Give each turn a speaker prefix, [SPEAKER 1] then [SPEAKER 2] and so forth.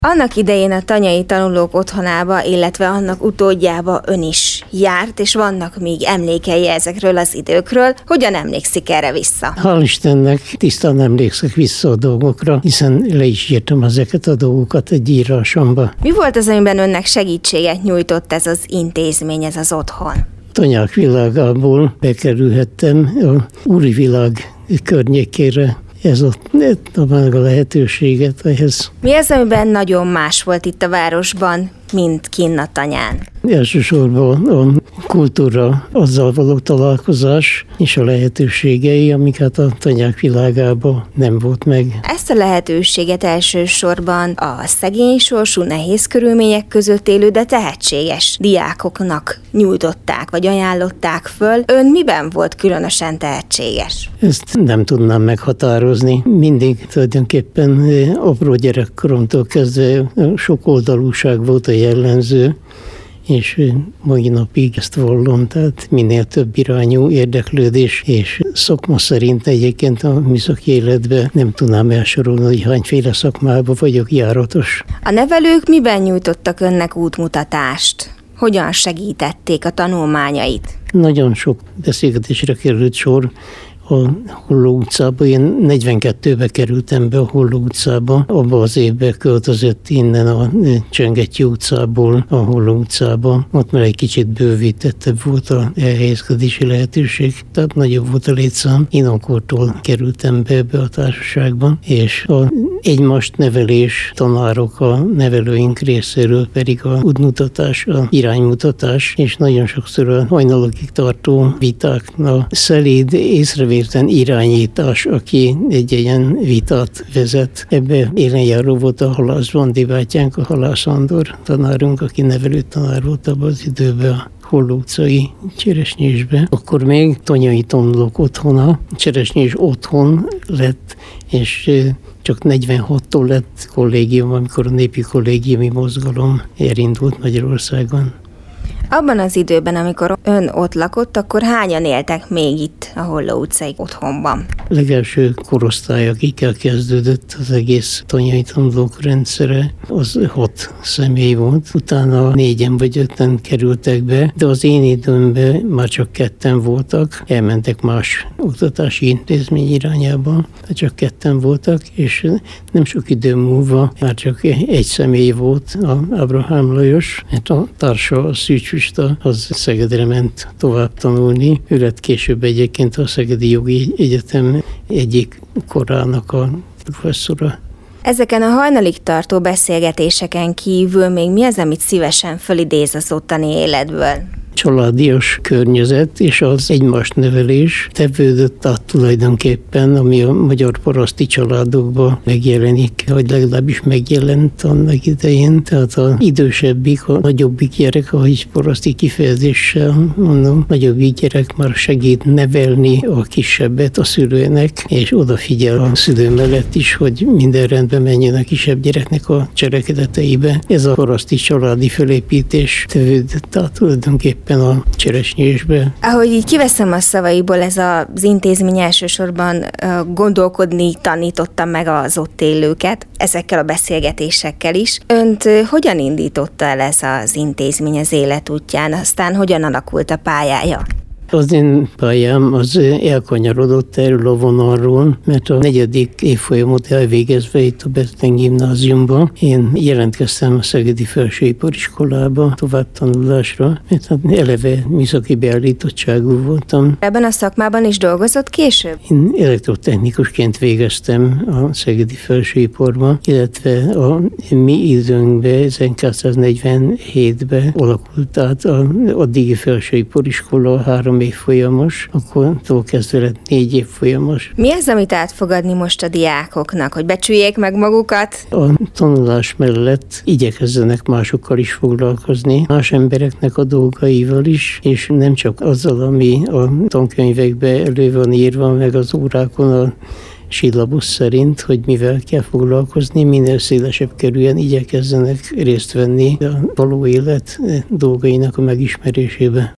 [SPEAKER 1] Annak idején a Tanyai Tanulók Otthonába, illetve annak utódjába ön is járt, és vannak még emlékei ezekről az időkről. Hogyan emlékszik erre vissza?
[SPEAKER 2] Hál' Istennek tisztán emlékszek vissza a dolgokra, hiszen le is írtam ezeket a dolgokat egy írásomba.
[SPEAKER 1] Mi volt az, amiben önnek segítséget nyújtott ez az intézmény, ez az otthon?
[SPEAKER 2] Tanyák világából bekerülhettem a úri világ környékére. Ez adta meg a lehetőséget ehhez.
[SPEAKER 1] Mi az, amiben nagyon más volt itt a városban, mint kinn a Tanyán?
[SPEAKER 2] Elsősorban a kultúra, azzal való találkozás és a lehetőségei, amiket a Tanyák világában nem volt meg.
[SPEAKER 1] Ezt a lehetőséget elsősorban a szegény sorsú, nehéz körülmények között élő, de tehetséges diákoknak nyújtották, vagy ajánlották föl. Ön miben volt különösen tehetséges?
[SPEAKER 2] Ezt nem tudnám meghatározni. Mindig tulajdonképpen apró gyerekkoromtól kezdve sok oldalúság volt a jellemző, és mai napig ezt vallom, tehát minél több irányú érdeklődés, és szakma szerint egyébként a műszaki életben nem tudnám elsorolni, hogy hányféle szakmában vagyok járatos.
[SPEAKER 1] A nevelők miben nyújtottak önnek útmutatást? Hogyan segítették a tanulmányait?
[SPEAKER 2] Nagyon sok beszélgetésre került sor a Holló utcába. Én 42-ben kerültem be a Holló utcába. Abba az évben költözött innen a Csengetyi utcából a Holló utcába. Ott már egy kicsit bővítettebb volt a elhelyezkedési lehetőség, tehát nagyobb volt a létszám. Én akkortól kerültem be ebbe a társaságba, és a egymást nevelés tanárok a nevelőink részéről pedig a útmutatás, a iránymutatás, és nagyon sokszor a hajnalokig tartó viták, a szelíd észrevétlen irányítás, aki egy ilyen vitát vezet. Ebbe élenjáró volt a Halász Vandi bátyánk, a Halász Andor tanárunk, aki nevelő tanár volt abban az időben a Holló utcai Cseresnyésbe. Akkor még Tanyai Tanulók Otthona, Cseresnyés otthon lett, és csak 46-tól lett kollégium, amikor a népi kollégiumi mozgalom elindult Magyarországon.
[SPEAKER 1] Abban az időben, amikor ön ott lakott, akkor hányan éltek még itt a Holló utcai otthonban?
[SPEAKER 2] Legelső korosztály, akikkel kezdődött az egész Tanyai Tanulók rendszere, az 6 személy volt. Utána 4-en vagy 5-en kerültek be, de az én időmben már csak 2-en voltak, elmentek más oktatási intézmény irányába, csak 2-en voltak, és nem sok idő múlva már csak egy személy volt, a Ábrahám Lajos, mert a társa, a Szűcs az Szegedre ment tovább tanulni. Ő lett később egyébként a Szegedi Jogi Egyetem egyik korának a professzora.
[SPEAKER 1] Ezeken a hajnalig tartó beszélgetéseken kívül még mi az, amit szívesen fölidéz az ottani életből?
[SPEAKER 2] Családias környezet és az egymást nevelés tevődött át tulajdonképpen, ami a magyar paraszti családokban megjelenik, vagy legalábbis megjelent annak idején. Tehát az idősebbik, a nagyobbik gyerek, ahogy paraszti kifejezéssel mondom, nagyobbik gyerek már segít nevelni a kisebbet a szülőnek, és odafigyel a szülő mellett is, hogy minden rendben menjen a kisebb gyereknek a cselekedeteibe. Ez a paraszti családi felépítés tevődött át tulajdonképpen a Cseresnyésbe.
[SPEAKER 1] Ahogy így kiveszem a szavaiból, ez az intézmény elsősorban gondolkodni tanította meg az ott élőket, ezekkel a beszélgetésekkel is. Önt hogyan indította el ez az intézmény az életútján, aztán hogyan alakult a pályája?
[SPEAKER 2] Az én pályám az elkanyarodott erről a vonalról, mert a 4. évfolyamot elvégezve itt a Bethlen gimnáziumban én jelentkeztem a Szegedi Felsőipariskolába továbbtanulásra, mert eleve műszaki beállítottságú voltam.
[SPEAKER 1] Ebben a szakmában is dolgozott később?
[SPEAKER 2] Én elektrotechnikusként végeztem a Szegedi Felsőiparban, illetve a mi időnkben 1947-ben alakult át az addigi felsőipariskola 3 évfolyamos, akkor kezdve lett 4 évfolyamos.
[SPEAKER 1] Mi az, amit átfogadni most a diákoknak, hogy becsüljék meg magukat?
[SPEAKER 2] A tanulás mellett igyekezzenek másokkal is foglalkozni, más embereknek a dolgaival is, és nem csak azzal, ami a tankönyvekben elő van írva, meg az órákon a sílabusz szerint, hogy mivel kell foglalkozni, minél szélesebb körűen igyekezzenek részt venni a való élet dolgainak a megismerésébe.